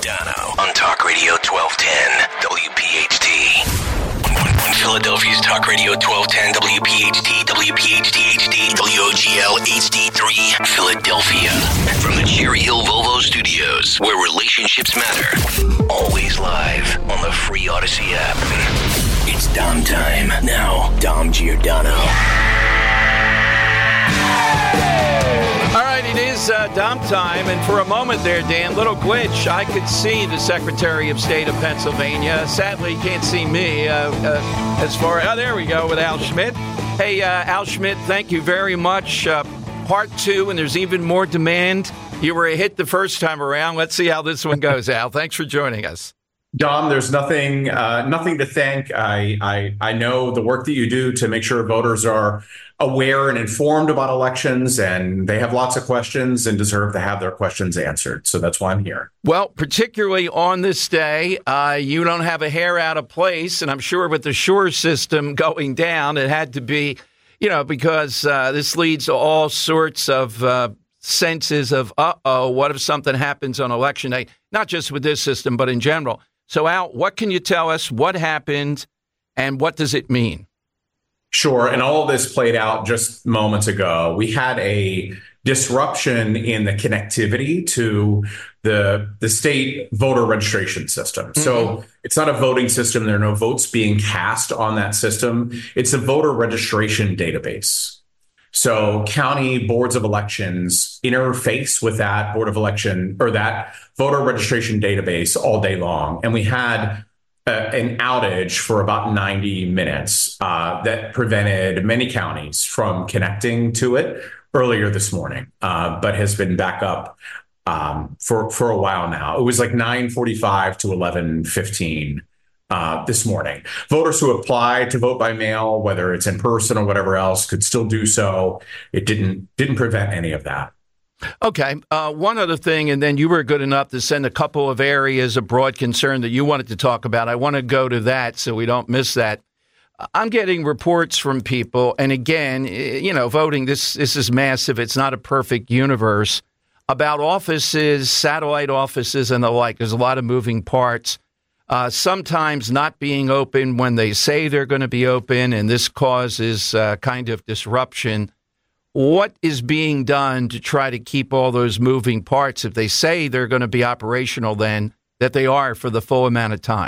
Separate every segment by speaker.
Speaker 1: Giordano on Talk Radio 1210 WPHT. Philadelphia's Talk Radio 1210 WPHT, WPHT HD, WOGL HD3, Philadelphia. From the Cherry Hill Volvo Studios, where relationships matter. Always live on the free Odyssey app. It's Dom time. Now, Dom Giordano.
Speaker 2: All right, it is Dom time, and for a moment there, Dan, little glitch, I could see the Secretary of State of Pennsylvania. Sadly, you can't see me there we go with Al Schmidt. Hey, Al Schmidt, thank you very much. Part two, and there's even more demand. You were a hit the first time around. Let's see how this one goes, Al. Thanks for joining us.
Speaker 3: Dom, there's nothing to thank. I know the work that you do to make sure voters are aware and informed about elections, and they have lots of questions and deserve to have their questions answered. So that's why I'm here.
Speaker 2: Well, particularly on this day, you don't have a hair out of place, and I'm sure with the Shure system going down, it had to be, because this leads to all sorts of senses of, what if something happens on Election Day? Not just with this system, but in general. So, Al, what can you tell us? What happened, and what does it mean?
Speaker 3: Sure. And all of this played out just moments ago. We had a disruption in the connectivity to the state voter registration system. Mm-hmm. So it's not a voting system. There are no votes being cast on that system. It's a voter registration database. So county boards of elections interface with that board of election or that voter registration database all day long. And we had an outage for about 90 minutes that prevented many counties from connecting to it earlier this morning, but has been back up for a while now. It was like 9:45 to 11:15 this morning. Voters who applied to vote by mail, whether it's in person or whatever else, could still do so. It didn't prevent any of that.
Speaker 2: Okay. One other thing, and then you were good enough to send a couple of areas of broad concern that you wanted to talk about. I want to go to that so we don't miss that. I'm getting reports from people, and again, voting, this is massive. It's not a perfect universe, about offices, satellite offices, and the like. There's a lot of moving parts. Sometimes not being open when they say they're going to be open, and this causes kind of disruption. What is being done to try to keep all those moving parts, if they say they're going to be operational then, that they are for the full amount of time?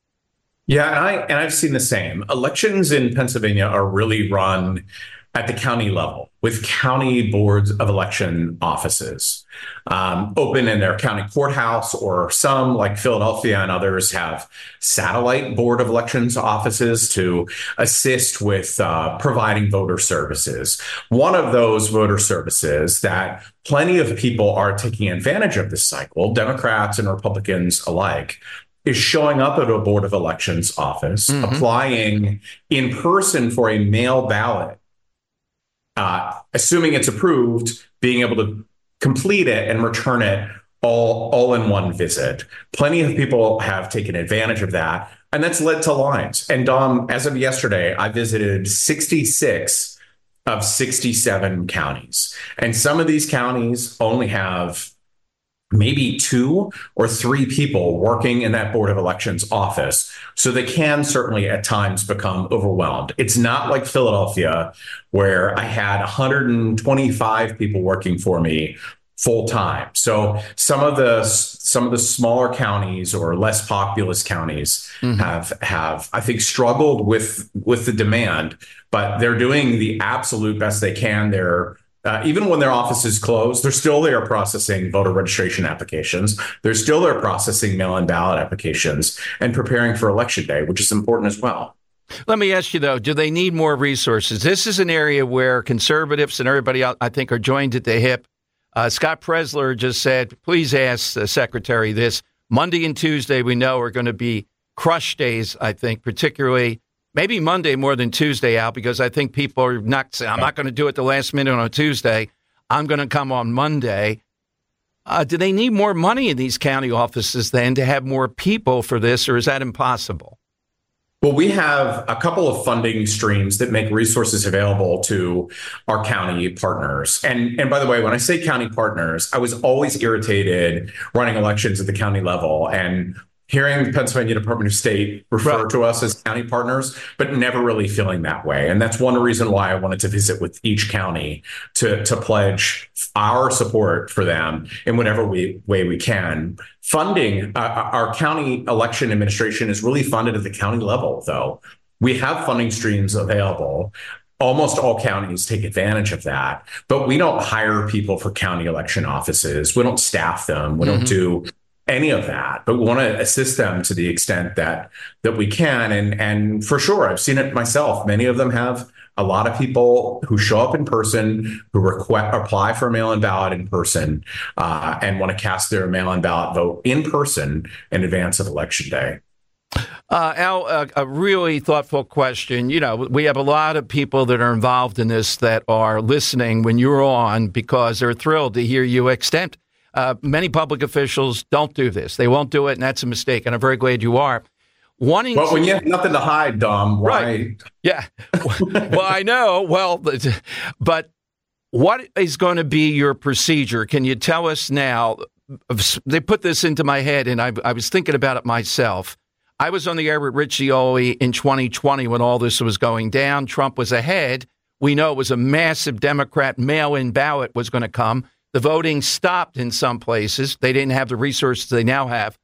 Speaker 3: Yeah, and I've seen the same. Elections in Pennsylvania are really run at the county level with county boards of election offices open in their county courthouse, or some like Philadelphia and others have satellite board of elections offices to assist with providing voter services. One of those voter services that plenty of people are taking advantage of this cycle, Democrats and Republicans alike, is showing up at a board of elections office, applying in person for a mail ballot, assuming it's approved, being able to complete it and return it all in one visit. Plenty of people have taken advantage of that, and that's led to lines. And Dom, as of yesterday, I visited 66 of 67 counties. And some of these counties only have maybe 2 or 3 people working in that board of elections office. So they can certainly at times become overwhelmed. It's not like Philadelphia, where I had 125 people working for me full time. So some of the smaller counties or less populous counties have I think struggled with the demand, but they're doing the absolute best they can. They're even when their office is closed, they're still there processing voter registration applications. They're still there processing mail-in ballot applications and preparing for Election Day, which is important as well.
Speaker 2: Let me ask you, though, do they need more resources? This is an area where conservatives and everybody else, I think, are joined at the hip. Scott Presler just said, please ask the secretary this. Monday and Tuesday, we know, are going to be crush days, I think, particularly maybe Monday more than Tuesday, Al, because I think people are not saying, I'm not going to do it the last minute on a Tuesday. I'm going to come on Monday. Do they need more money in these county offices then to have more people for this, or is that impossible?
Speaker 3: Well, we have a couple of funding streams that make resources available to our county partners. And by the way, when I say county partners, I was always irritated running elections at the county level and hearing the Pennsylvania Department of State refer to us as county partners, but never really feeling that way. And that's one reason why I wanted to visit with each county to pledge our support for them in whatever way we can. Funding, our county election administration is really funded at the county level, though. We have funding streams available. Almost all counties take advantage of that, but we don't hire people for county election offices. We don't staff them. We don't do any of that, but we want to assist them to the extent that we can. And for sure, I've seen it myself. Many of them have a lot of people who show up in person, who apply for a mail-in ballot in person, and want to cast their mail-in ballot vote in person in advance of Election Day.
Speaker 2: Al, a really thoughtful question. You know, we have a lot of people that are involved in this that are listening when you're on because they're thrilled to hear you extend. Many public officials don't do this. They won't do it, and that's a mistake. And I'm very glad you are. When
Speaker 3: you have nothing to hide, Dom, why?
Speaker 2: Right. Yeah. Well, I know. Well, but what is going to be your procedure? Can you tell us now? They put this into my head, and I was thinking about it myself. I was on the air with Rich Zeoli in 2020 when all this was going down. Trump was ahead. We know it was a massive Democrat mail-in ballot was going to come. The voting stopped in some places. They didn't have the resources they now have.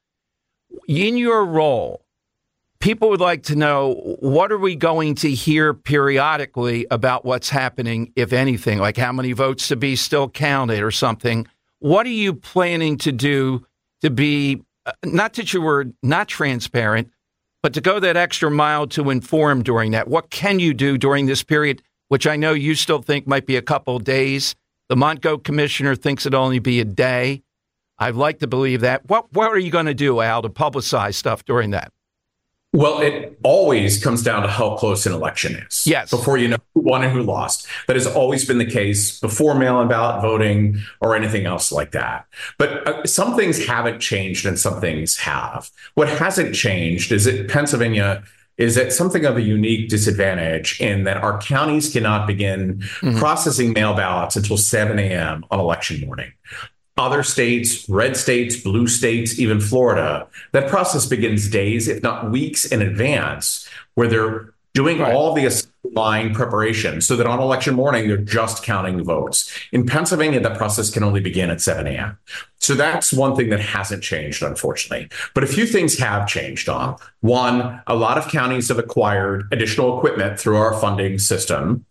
Speaker 2: In your role, people would like to know, what are we going to hear periodically about what's happening, if anything, like how many votes to be still counted or something? What are you planning to do to be, not that you were not transparent, but to go that extra mile to inform during that? What can you do during this period, which I know you still think might be a couple of days? The Montgomery commissioner thinks it'll only be a day. I'd like to believe that. What are you going to do, Al, to publicize stuff during that?
Speaker 3: Well, it always comes down to how close an election is.
Speaker 2: Yes.
Speaker 3: Before you know who won and who lost. That has always been the case before mail-in ballot voting or anything else like that. But some things haven't changed and some things have. What hasn't changed is that Pennsylvania is at something of a unique disadvantage in that our counties cannot begin processing mail ballots until 7 a.m. on election morning. Other states, red states, blue states, even Florida, that process begins days, if not weeks in advance, where they're doing all the line preparation so that on election morning, they're just counting votes. In Pennsylvania, that process can only begin at 7 a.m. So that's one thing that hasn't changed, unfortunately. But a few things have changed, Dom. One, a lot of counties have acquired additional equipment through our funding system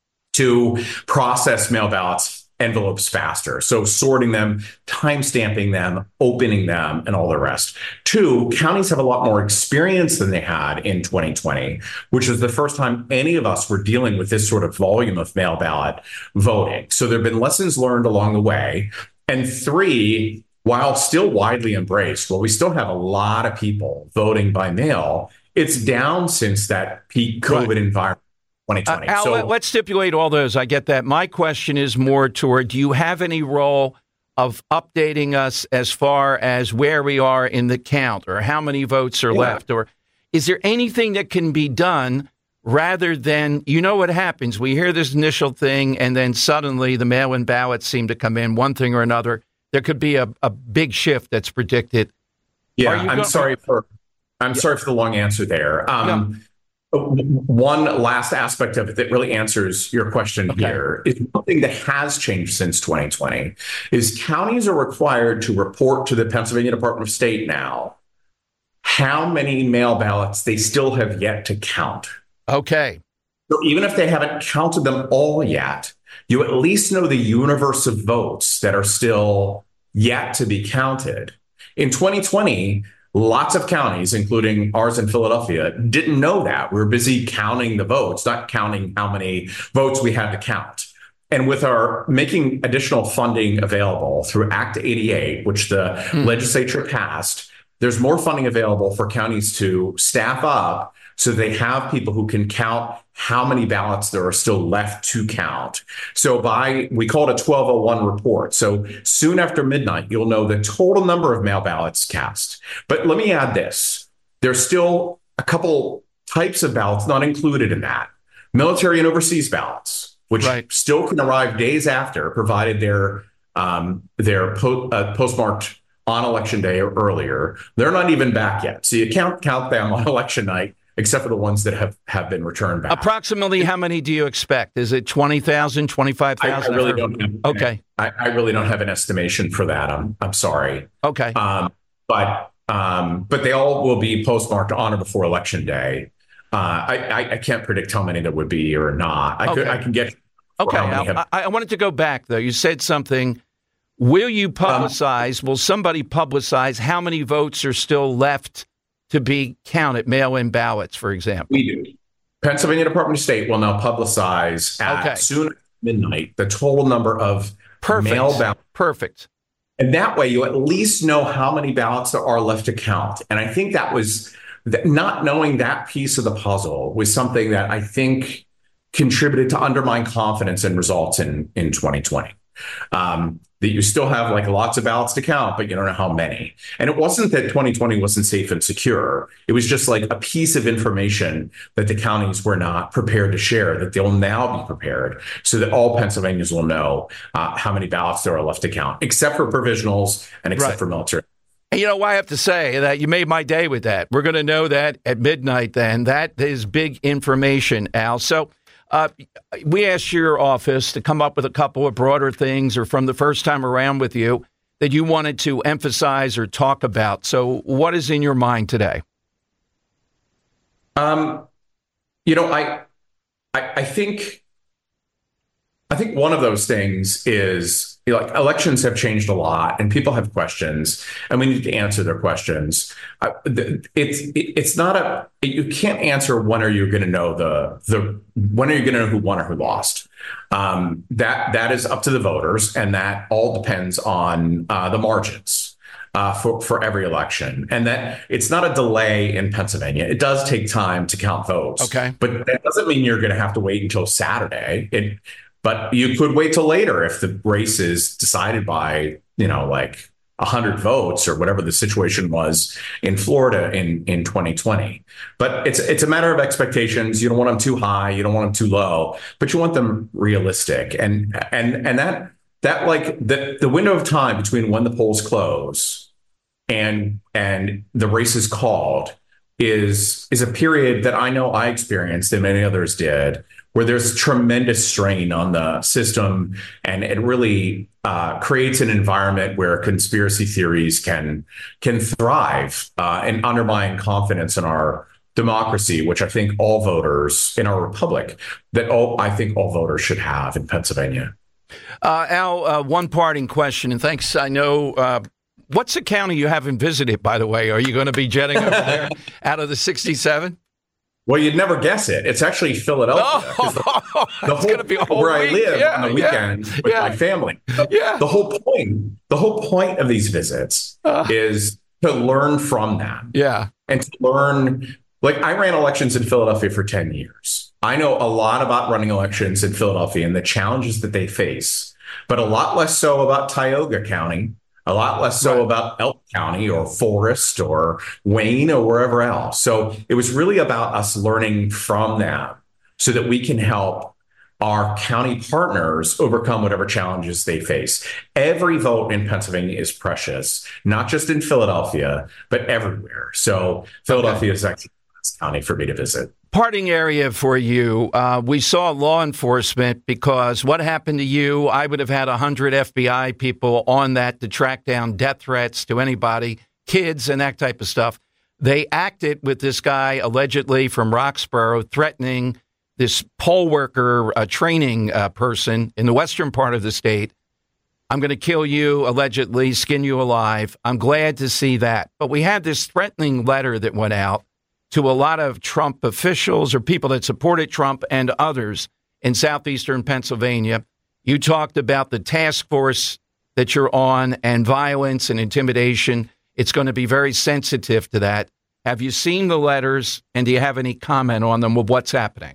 Speaker 3: to process mail ballots envelopes faster. So sorting them, time stamping them, opening them, and all the rest. Two, counties have a lot more experience than they had in 2020, which was the first time any of us were dealing with this sort of volume of mail ballot voting. So there have been lessons learned along the way. And three, while still widely embraced, we still have a lot of people voting by mail. It's down since that peak COVID environment. 2020.
Speaker 2: Al, let's stipulate all those. I get that. My question is more toward, do you have any role of updating us as far as where we are in the count or how many votes are left? Or is there anything that can be done rather than, you know what happens? We hear this initial thing and then suddenly the mail-in ballots seem to come in, one thing or another. There could be a big shift that's predicted.
Speaker 3: Yeah, I'm sorry for the long answer there. One last aspect of it that really answers your question here is one thing that has changed since 2020 is counties are required to report to the Pennsylvania Department of State now how many mail ballots they still have yet to count.
Speaker 2: Okay.
Speaker 3: So even if they haven't counted them all yet, you at least know the universe of votes that are still yet to be counted. In 2020, lots of counties, including ours in Philadelphia, didn't know that. We were busy counting the votes, not counting how many votes we had to count. And with our making additional funding available through Act 88, which the legislature passed, there's more funding available for counties to staff up so they have people who can count how many ballots there are still left to count. So we call it a 1201 report. So soon after midnight, you'll know the total number of mail ballots cast. But let me add this. There's still a couple types of ballots not included in that. Military and overseas ballots, which still can arrive days after, provided they're postmarked on election day or earlier. They're not even back yet. So you can't count them on election night, except for the ones that have been returned back.
Speaker 2: Approximately how many do you expect? Is it 20,000, 25,000?
Speaker 3: I really don't have,
Speaker 2: okay.
Speaker 3: I really don't have an estimation for that. I'm sorry.
Speaker 2: Okay.
Speaker 3: But they all will be postmarked on or before election day. I can't predict how many there would be or not. I can get.
Speaker 2: Okay. I wanted to go back though. You said something. Will you publicize? Will somebody publicize how many votes are still left to be counted, mail-in ballots, for example?
Speaker 3: We do. Pennsylvania Department of State will now publicize at soon as midnight the total number of mail ballots.
Speaker 2: Perfect.
Speaker 3: And that way you at least know how many ballots there are left to count. And I think that was not knowing that piece of the puzzle was something that I think contributed to undermine confidence in results in 2020. That you still have like lots of ballots to count, but you don't know how many. And it wasn't that 2020 wasn't safe and secure. It was just like a piece of information that the counties were not prepared to share, that they'll now be prepared so that all Pennsylvanians will know how many ballots there are left to count, except for provisionals and except for military.
Speaker 2: And you know, I have to say that you made my day with that. We're going to know that at midnight then. That is big information, Al. So we asked your office to come up with a couple of broader things or from the first time around with you that you wanted to emphasize or talk about. So what is in your mind today?
Speaker 3: I think one of those things is, like, elections have changed a lot and people have questions and we need to answer their questions. It's not you can't answer when are you going to know when are you going to know who won or who lost. That is up to the voters, and that all depends on the margins for every election. And that it's not a delay in Pennsylvania. It does take time to count votes.
Speaker 2: Okay.
Speaker 3: But that doesn't mean you're going to have to wait until Saturday. But you could wait till later if the race is decided by, like 100 votes or whatever the situation was in Florida in 2020. But it's a matter of expectations. You don't want them too high. You don't want them too low, but you want them realistic. And that like the window of time between when the polls close and the race is called is a period that I know I experienced and many others did, where there's tremendous strain on the system, and it really creates an environment where conspiracy theories can thrive and undermine confidence in our democracy, which I think all voters in our republic, I think all voters should have in Pennsylvania.
Speaker 2: Al, one parting question, and thanks. I know. What's the county you haven't visited, by the way? Are you going to be jetting over there out of the 67?
Speaker 3: Well, you'd never guess it. It's actually Philadelphia.
Speaker 2: It's going to be a whole
Speaker 3: where
Speaker 2: week.
Speaker 3: I live on the weekend with my family. The whole point of these visits is to learn from them.
Speaker 2: Yeah.
Speaker 3: And to learn, like, I ran elections in Philadelphia for 10 years. I know a lot about running elections in Philadelphia and the challenges that they face, but a lot less so about Tioga County. A lot less so about Elk County or Forest or Wayne or wherever else. So it was really about us learning from them so that we can help our county partners overcome whatever challenges they face. Every vote in Pennsylvania is precious, not just in Philadelphia, but everywhere. So Philadelphia is actually the best county for me to visit.
Speaker 2: Parting area for you. We saw law enforcement because what happened to you, I would have had 100 FBI people on that to track down death threats to anybody, kids and that type of stuff. They acted with this guy allegedly from Roxborough threatening this poll worker training person in the western part of the state. I'm going to kill you, allegedly, skin you alive. I'm glad to see that. But we had this threatening letter that went out to a lot of Trump officials or people that supported Trump and others in southeastern Pennsylvania. You talked about the task force that you're on and violence and intimidation. It's going to be very sensitive to that. Have you seen the letters, and do you have any comment on them with what's happening?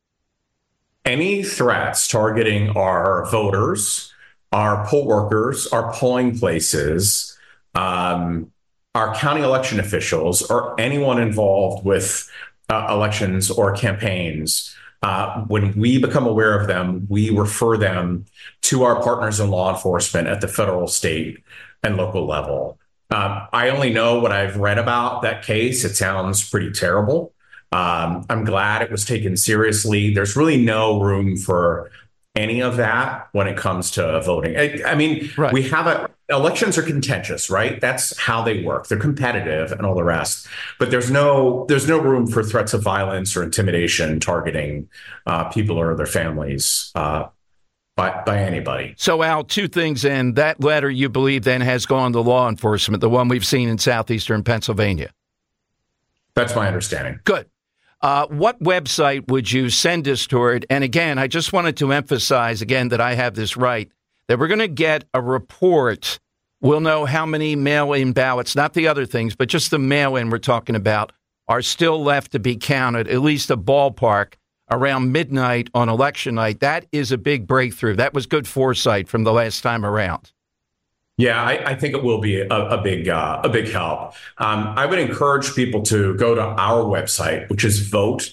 Speaker 3: Any threats targeting our voters, our poll workers, our polling places, our county election officials, or anyone involved with elections or campaigns, when we become aware of them, we refer them to our partners in law enforcement at the federal, state, and local level. I only know what I've read about that case. It sounds pretty terrible. I'm glad it was taken seriously. There's really no room for any of that when it comes to voting. I mean,
Speaker 2: right.
Speaker 3: We have elections are contentious, right? That's how they work. They're competitive and all the rest. But there's no room for threats of violence or intimidation targeting people or their families by anybody.
Speaker 2: So, Al, two things in that letter you believe then has gone to law enforcement, the one we've seen in southeastern Pennsylvania.
Speaker 3: That's my understanding.
Speaker 2: Good. What website would you send us toward? And again, I just wanted to emphasize again that I have this right, that we're going to get a report. We'll know how many mail-in ballots, not the other things, but just the mail-in we're talking about, are still left to be counted, at least a ballpark, around midnight on election night. That is a big breakthrough. That was good foresight from the last time around.
Speaker 3: Yeah, I think it will be a big help. I would encourage people to go to our website, which is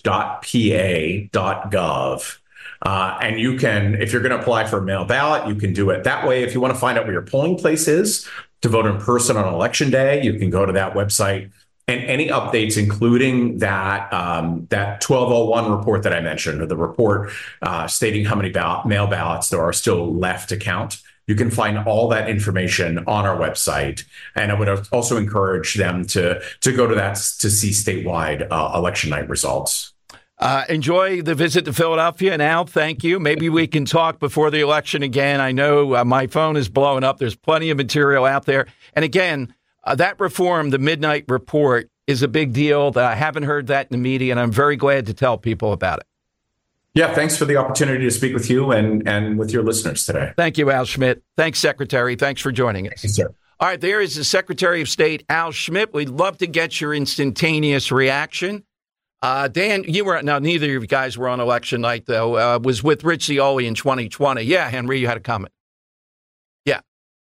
Speaker 3: vote.pa.gov. And you can, if you're going to apply for a mail ballot, you can do it that way. If you want to find out where your polling place is to vote in person on election day, you can go to that website. And any updates, including that 1201 report that I mentioned, or the report stating how many mail ballots there are still left to count, you can find all that information on our website. And I would also encourage them to go to that to see statewide election night results.
Speaker 2: Enjoy the visit to Philadelphia. And Al, thank you. Maybe we can talk before the election again. I know my phone is blowing up. There's plenty of material out there. And again, that reform, the Midnight Report, is a big deal. I haven't heard that in the media, and I'm very glad to tell people about it.
Speaker 3: Yeah, thanks for the opportunity to speak with you and with your listeners today.
Speaker 2: Thank you, Al Schmidt. Thanks, Secretary. Thanks for joining us.
Speaker 3: Thank you, sir.
Speaker 2: All right, there is the Secretary of State, Al Schmidt. We'd love to get your instantaneous reaction. Dan, neither of you guys were on election night, though. Was with Rich Zeoli in 2020. Yeah, Henry, you had a comment. Yeah.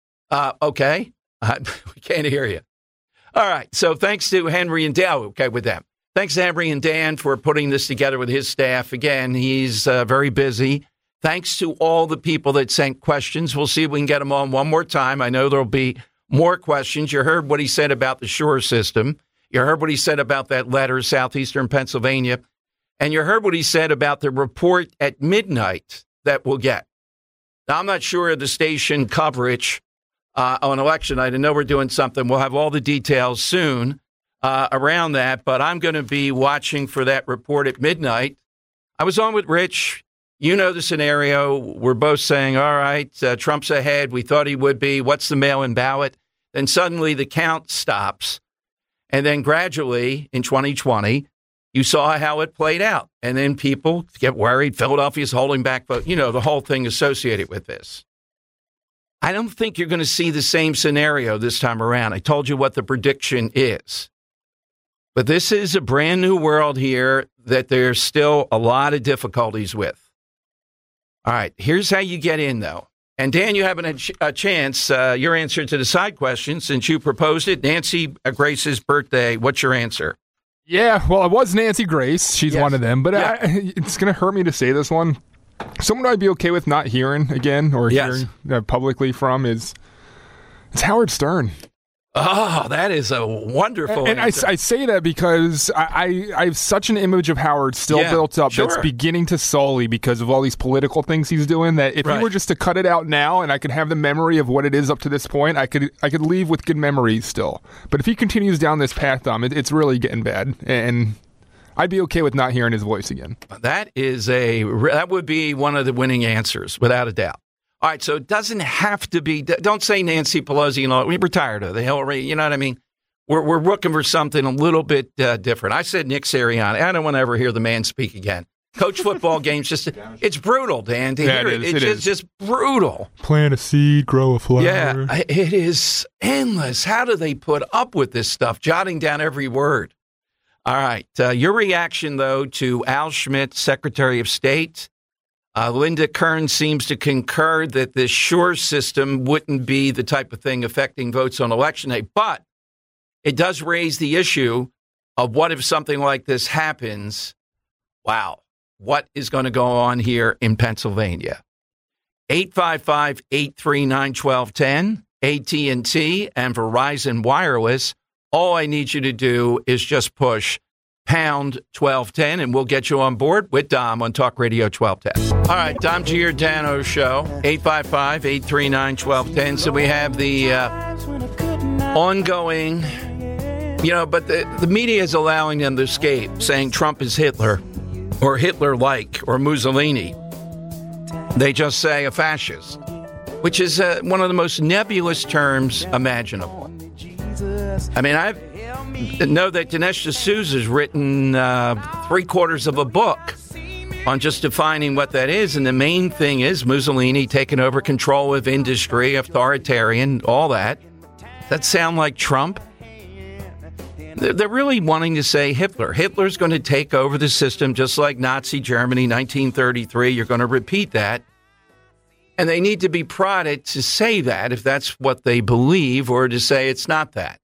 Speaker 2: Okay. We can't hear you. All right. So thanks to Henry and Dan. Okay, with them. Thanks to Henry and Dan for putting this together with his staff. Again, he's very busy. Thanks to all the people that sent questions. We'll see if we can get them on one more time. I know there'll be more questions. You heard what he said about the Shure system. You heard what he said about that letter, southeastern Pennsylvania. And you heard what he said about the report at midnight that we'll get. Now, I'm not sure of the station coverage on election night. I know we're doing something. We'll have all the details soon around that, but I'm going to be watching for that report at midnight. I was on with Rich. You know the scenario. We're both saying, all right, Trump's ahead. We thought he would be. What's the mail-in ballot? Then suddenly the count stops. And then gradually in 2020, you saw how it played out. And then people get worried. Philadelphia's holding back vote. You know, the whole thing associated with this. I don't think you're going to see the same scenario this time around. I told you what the prediction is. But this is a brand new world here that there's still a lot of difficulties with. All right, here's how you get in, though. And Dan, you have a chance, your answer to the side question, since you proposed it. Nancy Grace's birthday, what's your answer?
Speaker 4: Yeah, well, it was Nancy Grace. She's one of them. But it's going to hurt me to say this one. Someone I'd be okay with not hearing again or hearing publicly from is Howard Stern.
Speaker 2: Oh, that is a wonderful
Speaker 4: And I say that because I have such an image of Howard still built up that's beginning to sully because of all these political things he's doing, that if he were just to cut it out now and I could have the memory of what it is up to this point, I could leave with good memories still. But if he continues down this path, it's really getting bad. And I'd be okay with not hearing his voice again.
Speaker 2: That would be one of the winning answers, without a doubt. All right, so it doesn't have to be. Don't say Nancy Pelosi. We're tired of the Hillary. You know what I mean? We're looking for something a little bit different. I said Nick Sirianni. I don't want to ever hear the man speak again. Coach football games, it's brutal, Dan. To hear it. It's just brutal.
Speaker 4: Plant a seed, grow a flower.
Speaker 2: Yeah, it is endless. How do they put up with this stuff? Jotting down every word. All right, your reaction, though, to Al Schmidt, Secretary of State. Linda Kern seems to concur that this Shure system wouldn't be the type of thing affecting votes on election day, but it does raise the issue of what if something like this happens. Wow. What is going to go on here in Pennsylvania? 855-839-1210, AT&T and Verizon Wireless. All I need you to do is just push pound 1210, and we'll get you on board with Dom on Talk Radio 1210. All right, Dom Giordano Show, 855-839-1210. So we have the ongoing, but the media is allowing them to escape, saying Trump is Hitler or Hitler-like or Mussolini. They just say a fascist, which is one of the most nebulous terms imaginable. I mean, I know that Dinesh D'Souza has written 3/4 of a book on just defining what that is. And the main thing is Mussolini taking over control of industry, authoritarian, all that. Does that sound like Trump? They're really wanting to say Hitler. Hitler's going to take over the system just like Nazi Germany, 1933. You're going to repeat that. And they need to be prodded to say that if that's what they believe, or to say it's not that.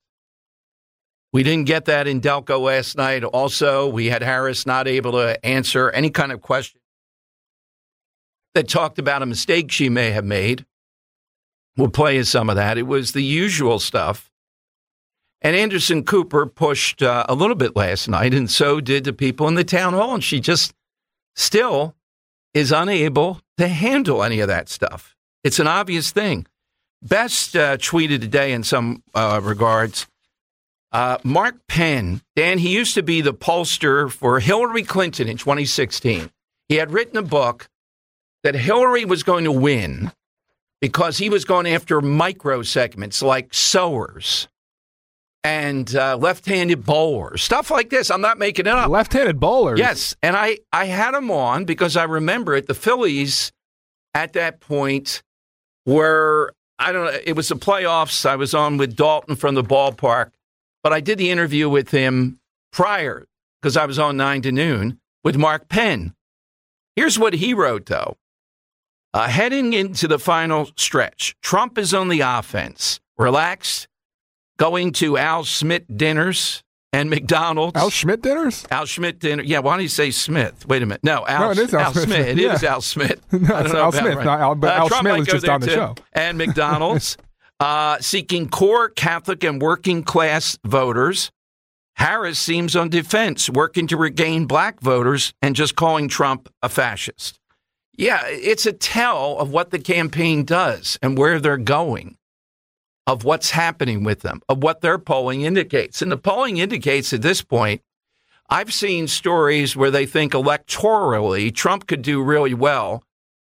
Speaker 2: We didn't get that in Delco last night. Also, we had Harris not able to answer any kind of question that talked about a mistake she may have made. We'll play you some of that. It was the usual stuff. And Anderson Cooper pushed a little bit last night, and so did the people in the town hall. And she just still is unable to handle any of that stuff. It's an obvious thing. Best tweeted today in some regards. Mark Penn, Dan, he used to be the pollster for Hillary Clinton in 2016. He had written a book that Hillary was going to win because he was going after micro segments like sewers and left-handed bowlers, stuff like this. I'm not making it up.
Speaker 4: Left-handed bowlers?
Speaker 2: Yes, and I had him on because I remember it. The Phillies at that point were, I don't know, it was the playoffs. I was on with Dalton from the ballpark, but I did the interview with him prior because I was on 9 to noon with Mark Penn. Here's what he wrote, though. Heading into the final stretch, Trump is on the offense, relaxed, going to Al Schmidt dinners and McDonald's.
Speaker 4: Al Schmidt dinners?
Speaker 2: Al Schmidt dinner. Yeah, why don't you say Smith? Wait a minute. No,
Speaker 4: it is Al Smith.
Speaker 2: It is Al Smith.
Speaker 4: No, it's Al Smith. Right. Al Schmidt was just on the show.
Speaker 2: And McDonald's. Seeking core Catholic and working class voters. Harris seems on defense, working to regain black voters and just calling Trump a fascist. Yeah, it's a tell of what the campaign does and where they're going, of what's happening with them, of what their polling indicates. And the polling indicates at this point, I've seen stories where they think electorally Trump could do really well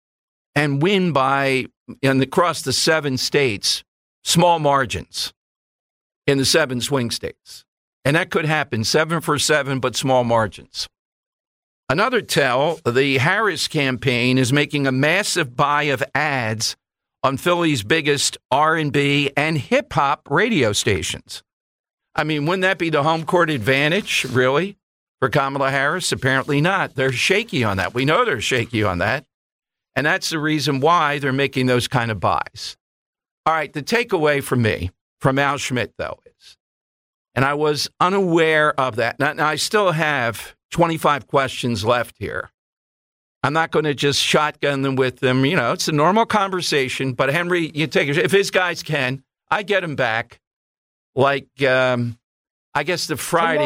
Speaker 2: and win by, across the 7 states, small margins in the 7 swing states. And that could happen, 7 for 7, but small margins. Another tell, the Harris campaign is making a massive buy of ads on Philly's biggest R&B and hip-hop radio stations. I mean, wouldn't that be the home court advantage, really, for Kamala Harris? Apparently not. They're shaky on that. We know they're shaky on that. And that's the reason why they're making those kind of buys. All right, the takeaway from me, from Al Schmidt, though, is, and I was unaware of that. Now I still have 25 questions left here. I'm not going to just shotgun them with them. You know, it's a normal conversation. But, Henry, you take it. If his guys can, I get him back. Like, I guess the Friday,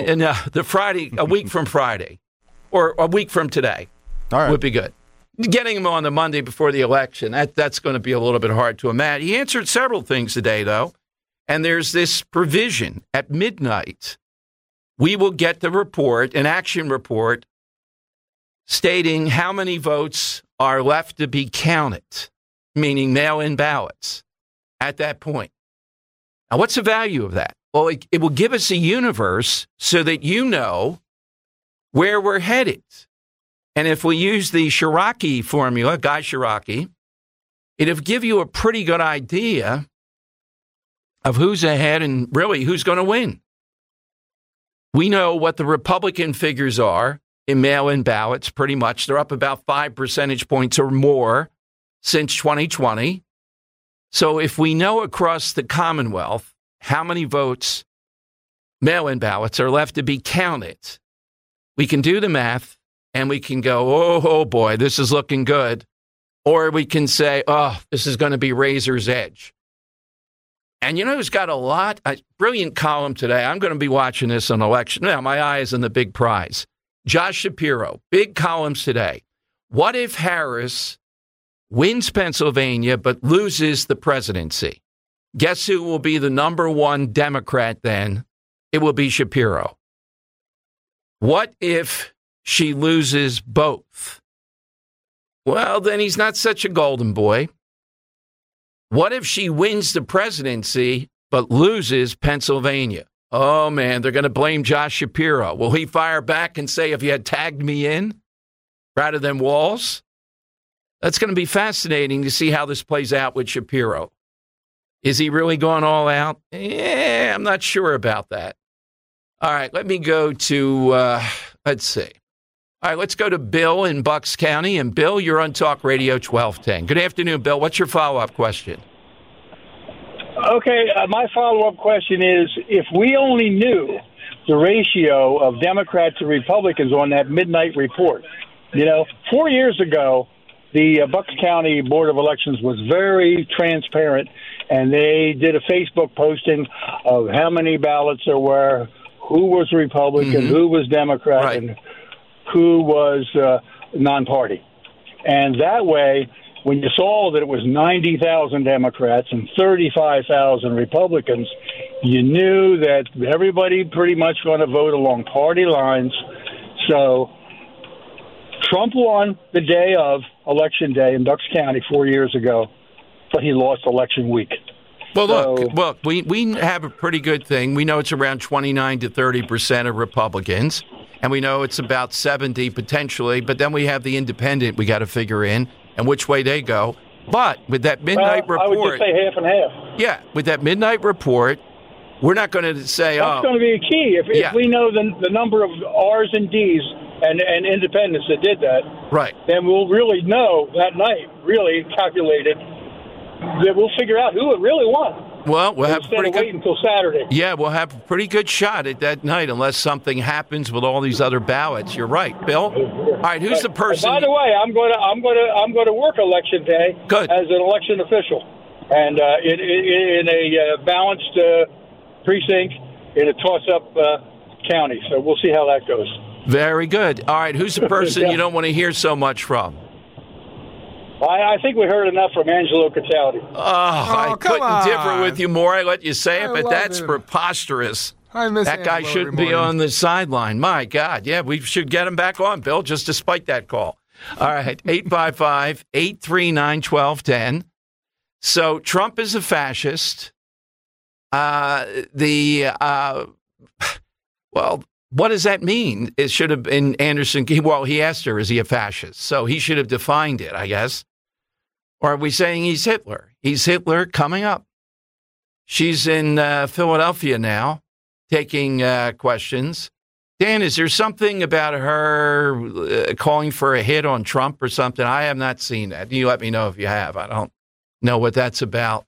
Speaker 2: a week from Friday, or a week from today would be good. Getting him on the Monday before the election, that's going to be a little bit hard to imagine. He answered several things today, though. And there's this provision at midnight. We will get the report, an action report, stating how many votes are left to be counted, meaning mail-in ballots, at that point. Now, what's the value of that? Well, it will give us a universe so that you know where we're headed. And if we use the Shiraki formula, Guy Shiraki, it'll give you a pretty good idea of who's ahead and really who's going to win. We know what the Republican figures are in mail-in ballots, pretty much. They're up about 5 percentage points or more since 2020. So if we know across the Commonwealth how many votes mail-in ballots are left to be counted, we can do the math and we can go, oh boy, this is looking good. Or we can say, oh, this is going to be razor's edge. And you know who's got a brilliant column today? I'm going to be watching this on election. Now, my eye is on the big prize. Josh Shapiro, big columns today. What if Harris wins Pennsylvania but loses the presidency? Guess who will be the number one Democrat then? It will be Shapiro. What if she loses both? Well, then he's not such a golden boy. What if she wins the presidency but loses Pennsylvania? Oh, man, they're going to blame Josh Shapiro. Will he fire back and say, if you had tagged me in rather than Walz? That's going to be fascinating to see how this plays out with Shapiro. Is he really going all out? Yeah, I'm not sure about that. All right, let me go to, let's see. All right, let's go to Bill in Bucks County. And Bill, you're on Talk Radio 1210. Good afternoon, Bill. What's your follow-up question?
Speaker 5: Okay, my follow-up question is, if we only knew the ratio of Democrats to Republicans on that midnight report, 4 years ago, the Bucks County Board of Elections was very transparent, and they did a Facebook posting of how many ballots there were, who was Republican, who was Democrat, right, and who was non-party. And that way, when you saw that it was 90,000 Democrats and 35,000 Republicans, you knew that everybody pretty much going to vote along party lines. So Trump won the day of Election Day in Bucks County 4 years ago, but he lost election week.
Speaker 2: Well, look, we have a pretty good thing. We know it's around 29 to 30% of Republicans, and we know it's about 70 potentially, but then we have the independent we got to figure in and which way they go. But with that midnight report...
Speaker 5: I would just say half and half.
Speaker 2: Yeah, with that midnight report, we're not going to say,
Speaker 5: That's going to be a key. If we know the number of R's and D's and independents that did that,
Speaker 2: right,
Speaker 5: then we'll really know that night, really calculated, that we'll figure out who it really won.
Speaker 2: Well, we'll have
Speaker 5: instead of waiting until Saturday.
Speaker 2: Yeah, we'll have a pretty good shot at that night, unless something happens with all these other ballots. You're right, Bill. All right, who's the person?
Speaker 5: By the way, I'm going to work Election Day as an election official, and in a balanced precinct in a toss-up county. So we'll see how that goes.
Speaker 2: Very good. All right, who's the person you don't want to hear so much from?
Speaker 5: I think we heard enough from Angelo Cataldi.
Speaker 2: I couldn't differ with you more. I let you say it, but that's preposterous.
Speaker 4: I miss
Speaker 2: that guy shouldn't be on the sideline. My God. Yeah, we should get him back on, Bill, just despite that call. All right, 855-839-1210. So Trump is a fascist. Well, what does that mean? It should have been Anderson. Well, he asked her, is he a fascist? So he should have defined it, I guess. Or are we saying he's Hitler? He's Hitler coming up. She's in Philadelphia now, taking questions. Dan, is there something about her calling for a hit on Trump or something? I have not seen that. You let me know if you have. I don't know what that's about.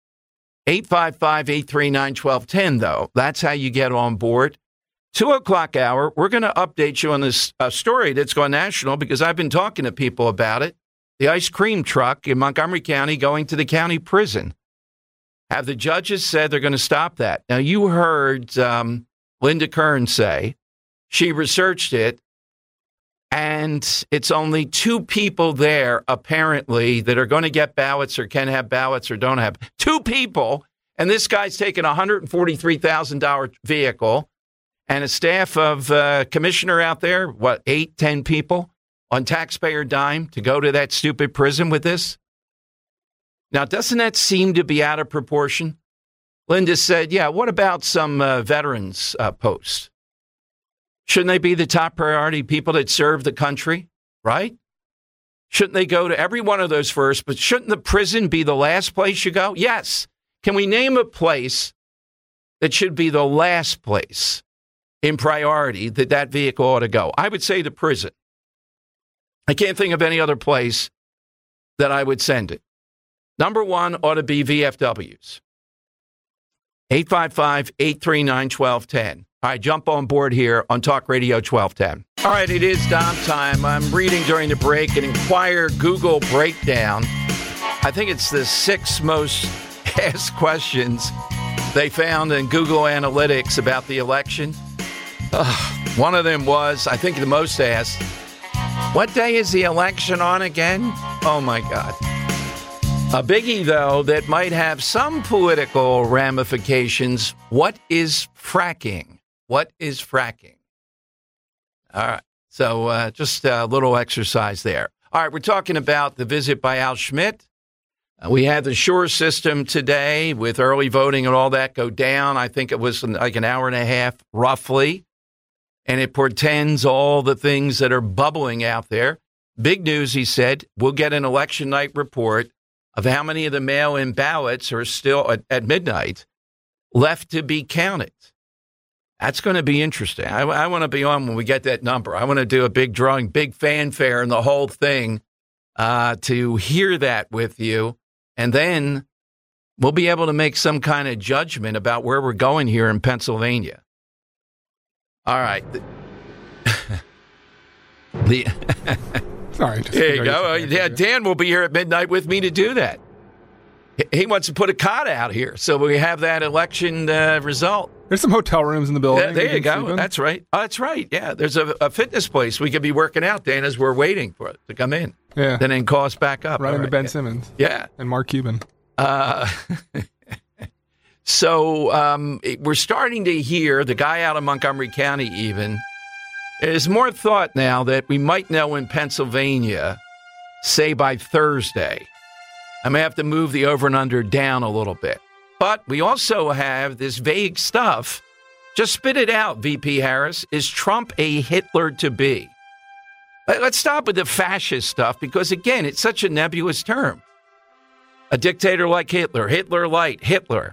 Speaker 2: 855-839-1210, though. That's how you get on board. 2 o'clock hour, we're going to update you on this story that's gone national because I've been talking to people about it. The ice cream truck in Montgomery County going to the county prison. Have the judges said they're going to stop that? Now, you heard Linda Kern say she researched it, and it's only 2 people there, apparently, that are going to get ballots or can have ballots or don't have. 2 people, and this guy's taking a $143,000 vehicle. And a staff of commissioner out there, 8, 10 people on taxpayer dime to go to that stupid prison with this? Now, doesn't that seem to be out of proportion? Linda said, yeah, what about some veterans posts? Shouldn't they be the top priority people that serve the country, right? Shouldn't they go to every one of those first? But shouldn't the prison be the last place you go? Yes. Can we name a place that should be the last place in priority that vehicle ought to go? I would say the prison. I can't think of any other place that I would send it. Number 1 ought to be VFWs. 855-839-1210. All right, jump on board here on Talk Radio 1210. All right, it is Dom time. I'm reading during the break an Inquirer Google breakdown. I think it's the 6 most asked questions they found in Google Analytics about the election. One of them was, I think the most asked, what day is the election on again? Oh, my God. A biggie, though, that might have some political ramifications. What is fracking? What is fracking? All right. So just a little exercise there. All right. We're talking about the visit by Al Schmidt. We had the Shore system today with early voting and all that go down. I think it was like an hour and a half, roughly. And it portends all the things that are bubbling out there. Big news, he said, we'll get an election night report of how many of the mail-in ballots are still at midnight left to be counted. That's going to be interesting. I want to be on when we get that number. I want to do a big drawing, big fanfare and the whole thing to hear that with you. And then we'll be able to make some kind of judgment about where we're going here in Pennsylvania. All right.
Speaker 4: Sorry.
Speaker 2: There you go. Yeah, Dan will be here at midnight with me to do that. He wants to put a cot out here, so we have that election result.
Speaker 4: There's some hotel rooms in the building.
Speaker 2: Yeah, there you go. That's right. Oh, that's right. Yeah, there's a fitness place we could be working out, Dan, as we're waiting for it to come in.
Speaker 4: Yeah.
Speaker 2: Then call us back up.
Speaker 4: Right into Ben Simmons.
Speaker 2: Yeah.
Speaker 4: And Mark Cuban.
Speaker 2: So we're starting to hear the guy out of Montgomery County even. There's more thought now that we might know in Pennsylvania, say by Thursday. I may have to move the over and under down a little bit. But we also have this vague stuff. Just spit it out, VP Harris. Is Trump a Hitler to be? Let's stop with the fascist stuff because, again, it's such a nebulous term. A dictator like Hitler, Hitler light, Hitler.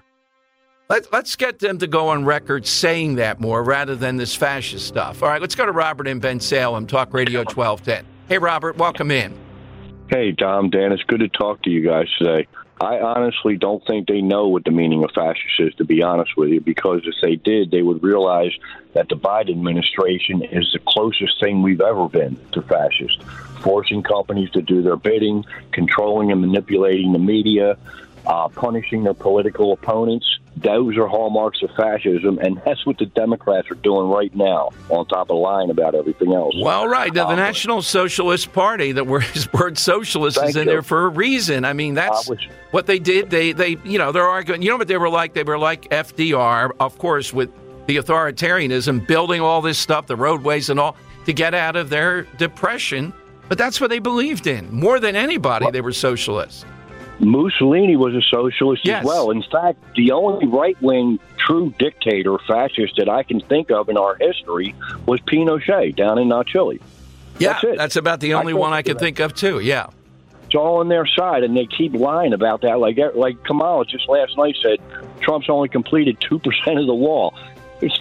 Speaker 2: Let's get them to go on record saying that more rather than this fascist stuff. All right, let's go to Robert in Ben Salem, Talk Radio 1210. Hey, Robert, welcome in.
Speaker 6: Hey, Tom, Dan, it's good to talk to you guys today. I honestly don't think they know what the meaning of fascist is, to be honest with you, because if they did, they would realize that the Biden administration is the closest thing we've ever been to fascist, forcing companies to do their bidding, controlling and manipulating the media, punishing their political opponents. Those are hallmarks of fascism, and that's what the Democrats are doing right now, on top of lying about everything else.
Speaker 2: Well, right. Now, the National Socialist Party, the word socialist is in there for a reason. I mean, that's what they did. They they're arguing. You know what they were like? They were like FDR, of course, with the authoritarianism, building all this stuff, the roadways and all, to get out of their depression. But that's what they believed in. More than anybody, they were socialists.
Speaker 6: Mussolini was a socialist as well. In fact, the only right-wing true dictator, fascist that I can think of in our history was Pinochet down in Chile.
Speaker 2: Yeah, that's about the only one I can think of, too, yeah.
Speaker 6: It's all on their side, and they keep lying about that. Like Kamala just last night said, Trump's only completed 2% of the wall. It's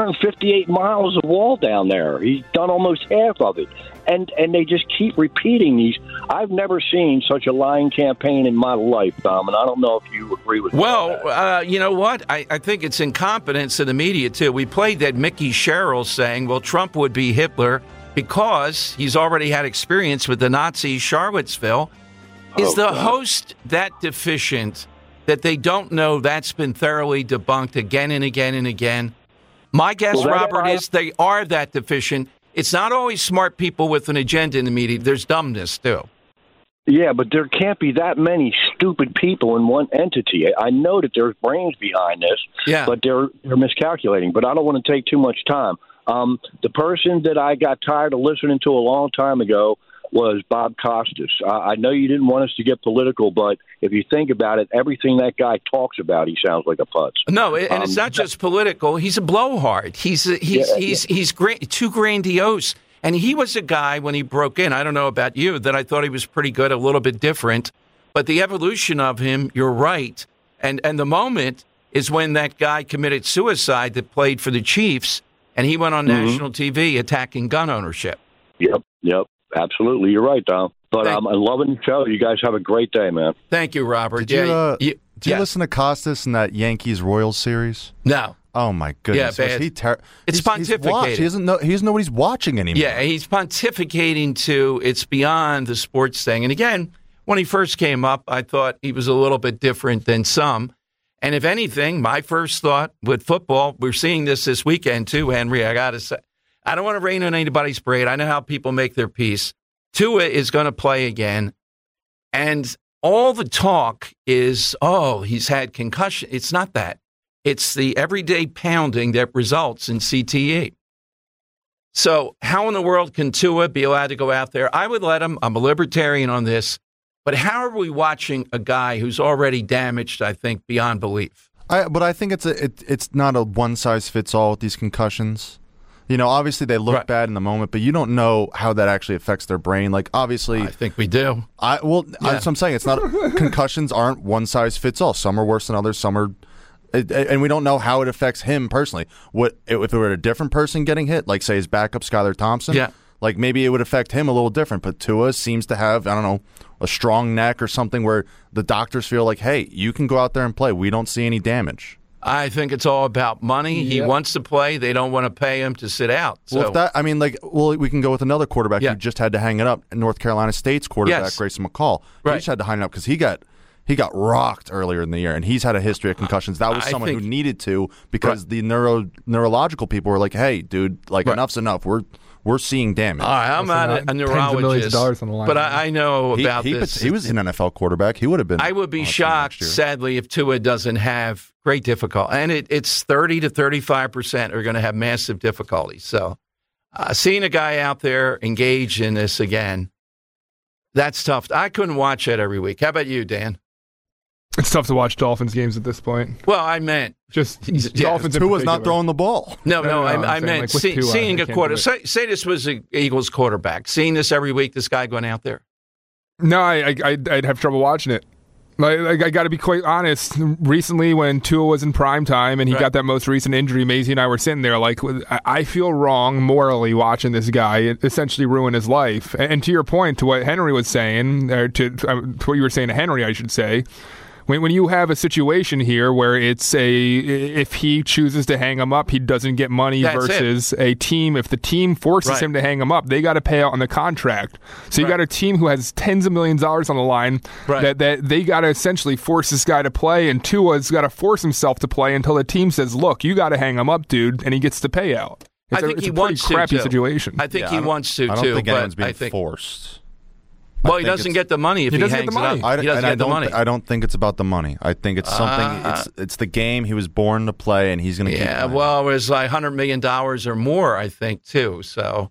Speaker 6: 458 miles of wall down there. He's done almost half of it. And they just keep repeating these. I've never seen such a lying campaign in my life, Tom, and I don't know if you agree with me.
Speaker 2: Well, you know what? I think it's incompetence of the media, too. We played that Mickey Sherrill saying, well, Trump would be Hitler because he's already had experience with the Nazi Charlottesville. Is the host that deficient that they don't know that's been thoroughly debunked again and again and again? My guess, Robert, is they are that deficient. It's not always smart people with an agenda in the media. There's dumbness, too.
Speaker 6: Yeah, but there can't be that many stupid people in one entity. I know that there's brains behind this, but they're miscalculating. But I don't want to take too much time. The person that I got tired of listening to a long time ago was Bob Costas. I know you didn't want us to get political, but if you think about it, everything that guy talks about, he sounds like a putz.
Speaker 2: No, and it's not just political. He's a blowhard. He's too grandiose. And he was a guy when he broke in, I don't know about you, that I thought he was pretty good, a little bit different. But the evolution of him, you're right. And the moment is when that guy committed suicide that played for the Chiefs, and he went on national TV attacking gun ownership.
Speaker 6: Yep. Absolutely. You're right, Tom. But I'm loving the show. You guys have a great day, man.
Speaker 2: Thank you, Robert.
Speaker 7: Do you listen to Costas in that Yankees-Royals series?
Speaker 2: No.
Speaker 7: Oh, my goodness.
Speaker 2: Yeah, bad. It's pontificating.
Speaker 7: He doesn't know what he's watching anymore.
Speaker 2: Yeah, he's pontificating to it's beyond the sports thing. And again, when he first came up, I thought he was a little bit different than some. And if anything, my first thought with football, we're seeing this weekend too, Henry, I got to say, I don't want to rain on anybody's parade. I know how people make their peace. Tua is going to play again. And all the talk is, he's had concussion. It's not that. It's the everyday pounding that results in CTE. So how in the world can Tua be allowed to go out there? I would let him. I'm a libertarian on this. But how are we watching a guy who's already damaged, I think, beyond belief?
Speaker 7: But I think it's not a one-size-fits-all with these concussions. You know, obviously they look bad in the moment, but you don't know how that actually affects their brain. Like, obviously,
Speaker 2: I think we do.
Speaker 7: That's what I'm saying. It's not concussions aren't one-size-fits-all. Some are worse than others. Some are. And we don't know how it affects him personally. What if it were a different person getting hit, like say his backup Skylar Thompson?
Speaker 2: Yeah,
Speaker 7: like maybe it would affect him a little different. But Tua seems to have, I don't know, a strong neck or something where the doctors feel like, hey, you can go out there and play. We don't see any damage.
Speaker 2: I think it's all about money. Yep. He wants to play. They don't want to pay him to sit out. So.
Speaker 7: Well, we can go with another quarterback who just had to hang it up. North Carolina State's quarterback, Grayson McCall. He just had to hang it up because he got rocked earlier in the year, and he's had a history of concussions. That was someone who needed to because the neurological people were like, "Hey, dude, enough's enough. We're seeing damage."
Speaker 2: All right, I'm not a neurologist, on the line, but I know about this.
Speaker 7: He was an NFL quarterback. He would have been.
Speaker 2: I would be shocked, sadly, if Tua doesn't have great difficulty, and it's 30 to 35% are going to have massive difficulties. So, seeing a guy out there engage in this again, that's tough. I couldn't watch it every week. How about you, Dan?
Speaker 4: It's tough to watch Dolphins games at this point.
Speaker 2: Well, I meant
Speaker 4: just Dolphins.
Speaker 7: Tua's not throwing the ball.
Speaker 2: No, I meant seeing a quarter. Say this was the Eagles quarterback. Seeing this every week, this guy going out there.
Speaker 4: No, I'd have trouble watching it. Like I got to be quite honest. Recently, when Tua was in prime time and he got that most recent injury, Maisie and I were sitting there like, I feel wrong morally watching this guy essentially ruin his life. And to your point, to what Henry was saying, or to what you were saying to Henry, I should say. When you have a situation here where it's if he chooses to hang him up, he doesn't get money versus a team. If the team forces him to hang him up, they got to pay out on the contract. So you got a team who has tens of millions of dollars on the line that they got to essentially force this guy to play, and Tua's got to force himself to play until the team says, look, you got to hang him up, dude, and he gets the payout.
Speaker 2: I think he wants to,
Speaker 4: crappy situation.
Speaker 2: I think he wants to, too.
Speaker 7: I don't think anyone's
Speaker 2: being
Speaker 7: forced.
Speaker 2: Well, he doesn't get the money if he hangs it up. He doesn't get the money.
Speaker 7: I don't think it's about the money. I think it's something. It's the game he was born to play, and he's going to keep playing. Well,
Speaker 2: it was like $100 million or more, I think, too. So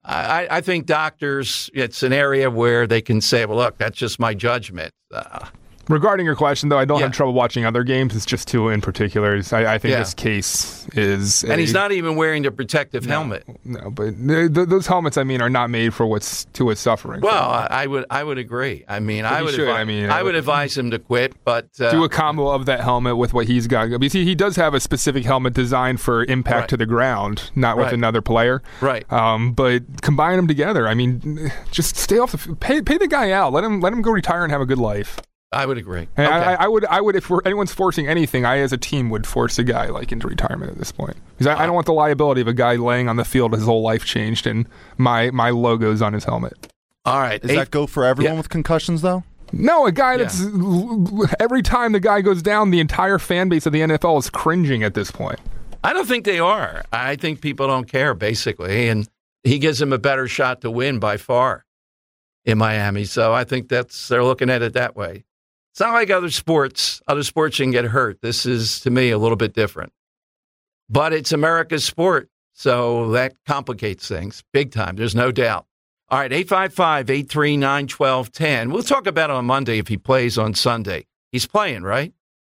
Speaker 2: I think doctors, it's an area where they can say, well, look, that's just my judgment.
Speaker 4: Regarding your question, though, I don't have trouble watching other games. It's just Tua in particular. I think this case is...
Speaker 2: And he's not even wearing the protective helmet.
Speaker 4: No, but those helmets, I mean, are not made for what Tua's suffering.
Speaker 2: Well, I would agree. I mean, I would advise him to quit, but...
Speaker 4: do a combo of that helmet with what he's got. Because he does have a specific helmet designed for impact to the ground, not with another player.
Speaker 2: Right.
Speaker 4: But combine them together. I mean, just stay off the... Pay the guy out. Let him go retire and have a good life.
Speaker 2: I would agree.
Speaker 4: And okay. I would if anyone's forcing anything, I as a team would force a guy into retirement at this point. Because I don't want the liability of a guy laying on the field his whole life changed and my logo's on his helmet.
Speaker 2: All right.
Speaker 7: Does that go for everyone with concussions, though?
Speaker 4: No, a guy that's... Every time the guy goes down, the entire fan base of the NFL is cringing at this point.
Speaker 2: I don't think they are. I think people don't care, basically. And he gives them a better shot to win by far in Miami. So I think they're looking at it that way. It's not like other sports. Other sports you can get hurt. This is, to me, a little bit different. But it's America's sport, so that complicates things big time. There's no doubt. All right, 855-839-1210. We'll talk about it on Monday if he plays on Sunday. He's playing, right?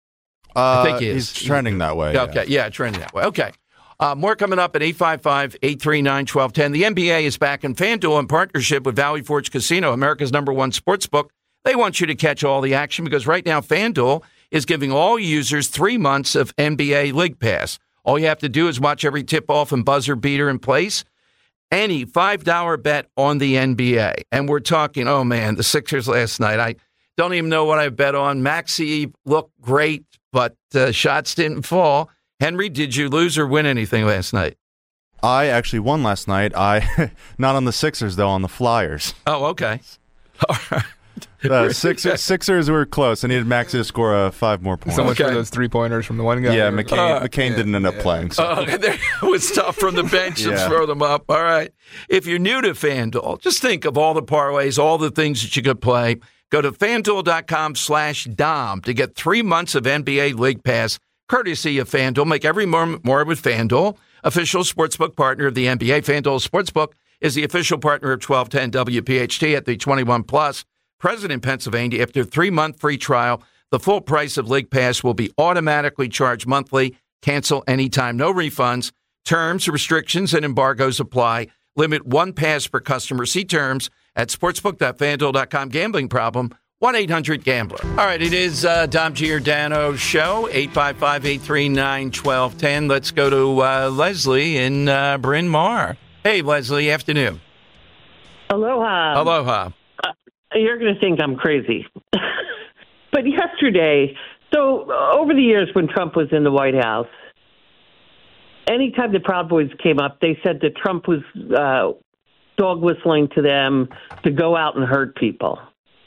Speaker 2: I think he is.
Speaker 7: He's trending that way.
Speaker 2: Okay, trending that way. Okay. More coming up at 855-839-1210. The NBA is back in FanDuel in partnership with Valley Forge Casino, America's #1 sportsbook. They want you to catch all the action because right now FanDuel is giving all users 3 months of NBA League Pass. All you have to do is watch every tip-off and buzzer beater in place. Any $5 bet on the NBA. And we're talking, the Sixers last night. Don't even know what I bet on. Maxey looked great, but shots didn't fall. Henry, did you lose or win anything last night?
Speaker 7: I actually won last night. Not on the Sixers, though, on the Flyers.
Speaker 2: Oh, okay. All right.
Speaker 7: Sixers were close. I needed Maxey to score 5 more points.
Speaker 4: So much for those 3-pointers from the one guy.
Speaker 7: Yeah, McCain didn't end up playing. So.
Speaker 2: It was tough from the bench to throw them up. All right. If you're new to FanDuel, just think of all the parlays, all the things that you could play. Go to FanDuel.com/Dom to get 3 months of NBA League Pass, courtesy of FanDuel. Make every more with FanDuel, official sportsbook partner of the NBA. FanDuel Sportsbook is the official partner of 1210 WPHT at the 21 Plus. Present in Pennsylvania. After a 3-month free trial, the full price of League Pass will be automatically charged monthly. Cancel anytime. No refunds. Terms, restrictions, and embargoes apply. Limit 1 pass per customer. See terms at sportsbook.fanduel.com. Gambling problem, 1-800-GAMBLER. All right, it is Dom Giordano's show, 855-839-1210. Let's go to Leslie in Bryn Mawr. Hey, Leslie, afternoon.
Speaker 8: Aloha.
Speaker 2: Aloha.
Speaker 8: You're going to think I'm crazy. But yesterday, so over the years when Trump was in the White House, anytime the Proud Boys came up, they said that Trump was dog whistling to them to go out and hurt people.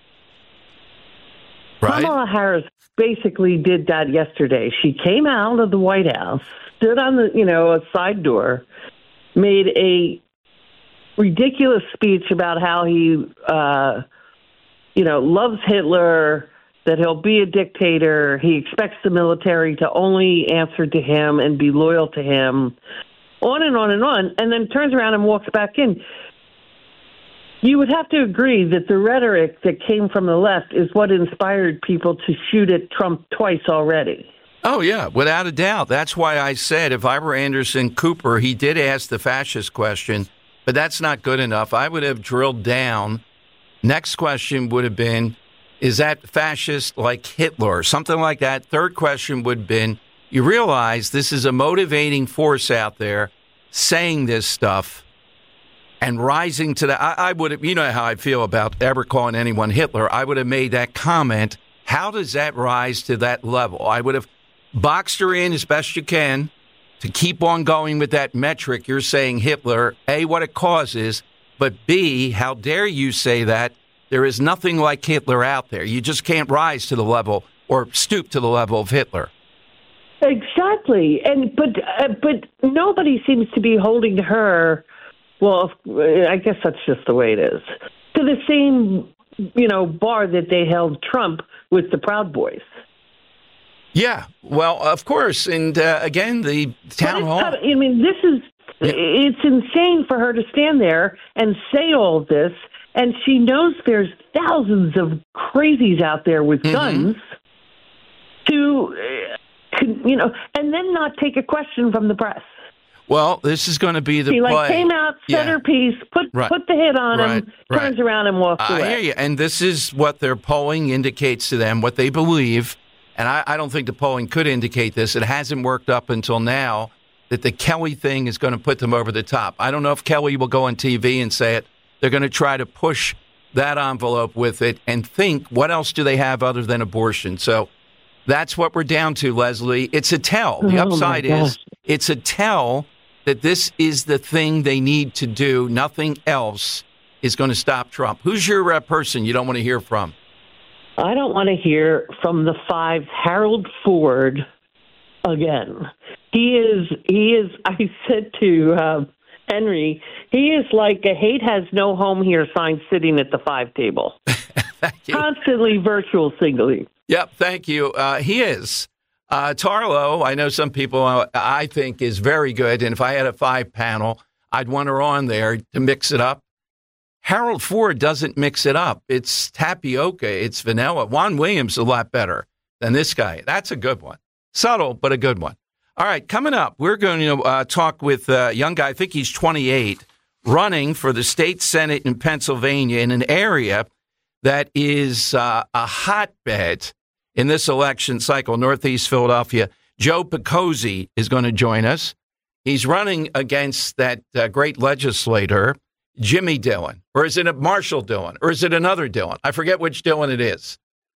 Speaker 8: Right. Kamala Harris basically did that yesterday. She came out of the White House, stood on the, a side door, made a ridiculous speech about how he, loves Hitler, that he'll be a dictator. He expects the military to only answer to him and be loyal to him, on and on and on, and then turns around and walks back in. You would have to agree that the rhetoric that came from the left is what inspired people to shoot at Trump twice already.
Speaker 2: Oh, yeah, without a doubt. That's why I said if I were Anderson Cooper, he did ask the fascist question, but that's not good enough. I would have drilled down. Next question would have been, is that fascist like Hitler or something like that? Third question would have been, you realize this is a motivating force out there saying this stuff and rising to that. I would have, you know how I feel about ever calling anyone Hitler. I would have made that comment. How does that rise to that level? I would have boxed her in as best you can to keep on going with that metric. You're saying Hitler, A, what it causes, but B, how dare you say that? There is nothing like Hitler out there. You just can't rise to the level or stoop to the level of Hitler.
Speaker 8: Exactly. But nobody seems to be holding her, well, I guess that's just the way it is, to the same, bar that they held Trump with the Proud Boys.
Speaker 2: Yeah, well, of course. And again, the town hall.
Speaker 8: It's insane for her to stand there and say all of this. And she knows there's thousands of crazies out there with guns to and then not take a question from the press.
Speaker 2: Well, this is going to be the
Speaker 8: she
Speaker 2: play.
Speaker 8: Came out, said her piece, put the hit on him, turns around and walks away.
Speaker 2: I hear you. And this is what their polling indicates to them, what they believe. And I don't think the polling could indicate this. It hasn't worked up until now that the Kelly thing is going to put them over the top. I don't know if Kelly will go on TV and say it. They're going to try to push that envelope with it and think, what else do they have other than abortion? So that's what we're down to, Leslie. It's a tell. The upside is it's a tell that this is the thing they need to do. Nothing else is going to stop Trump. Who's your person you don't want to hear from?
Speaker 8: I don't want to hear from the Five's Harold Ford again. He is, I said to Henry, he is like a hate has no home here sign sitting at the 5 table. Constantly virtual signaling.
Speaker 2: Yep, thank you. He is. Tarlo, I know some people I think is very good, and if I had a 5 panel, I'd want her on there to mix it up. Harold Ford doesn't mix it up. It's tapioca. It's vanilla. Juan Williams is a lot better than this guy. That's a good one. Subtle, but a good one. All right, coming up, we're going to talk with a young guy, I think he's 28, running for the state Senate in Pennsylvania in an area that is a hotbed in this election cycle, Northeast Philadelphia. Joe Picozzi is going to join us. He's running against that great legislator, Jimmy Dillon. Or is it a Marshall Dillon? Or is it another Dillon? I forget which Dillon it is.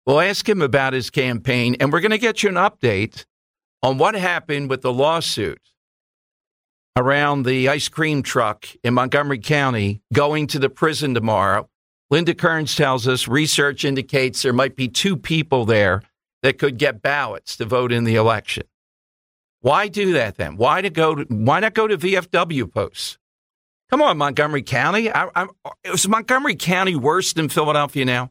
Speaker 2: We'll ask him about his campaign, and we're going to get you an update on what happened with the lawsuit around the ice cream truck in Montgomery County going to the prison tomorrow. Linda Kearns tells us research indicates there might be 2 people there that could get ballots to vote in the election. Why do that then? Why not go to VFW posts? Come on, Montgomery County. Is Montgomery County worse than Philadelphia now?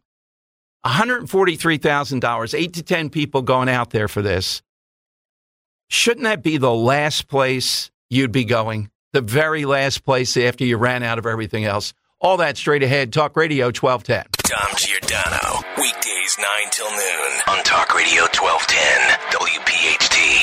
Speaker 2: $143,000, 8 to 10 people going out there for this. Shouldn't that be the last place you'd be going? The very last place after you ran out of everything else? All that straight ahead. Talk Radio 1210.
Speaker 1: Dom Giordano, weekdays 9 till noon on Talk Radio 1210, WPHT.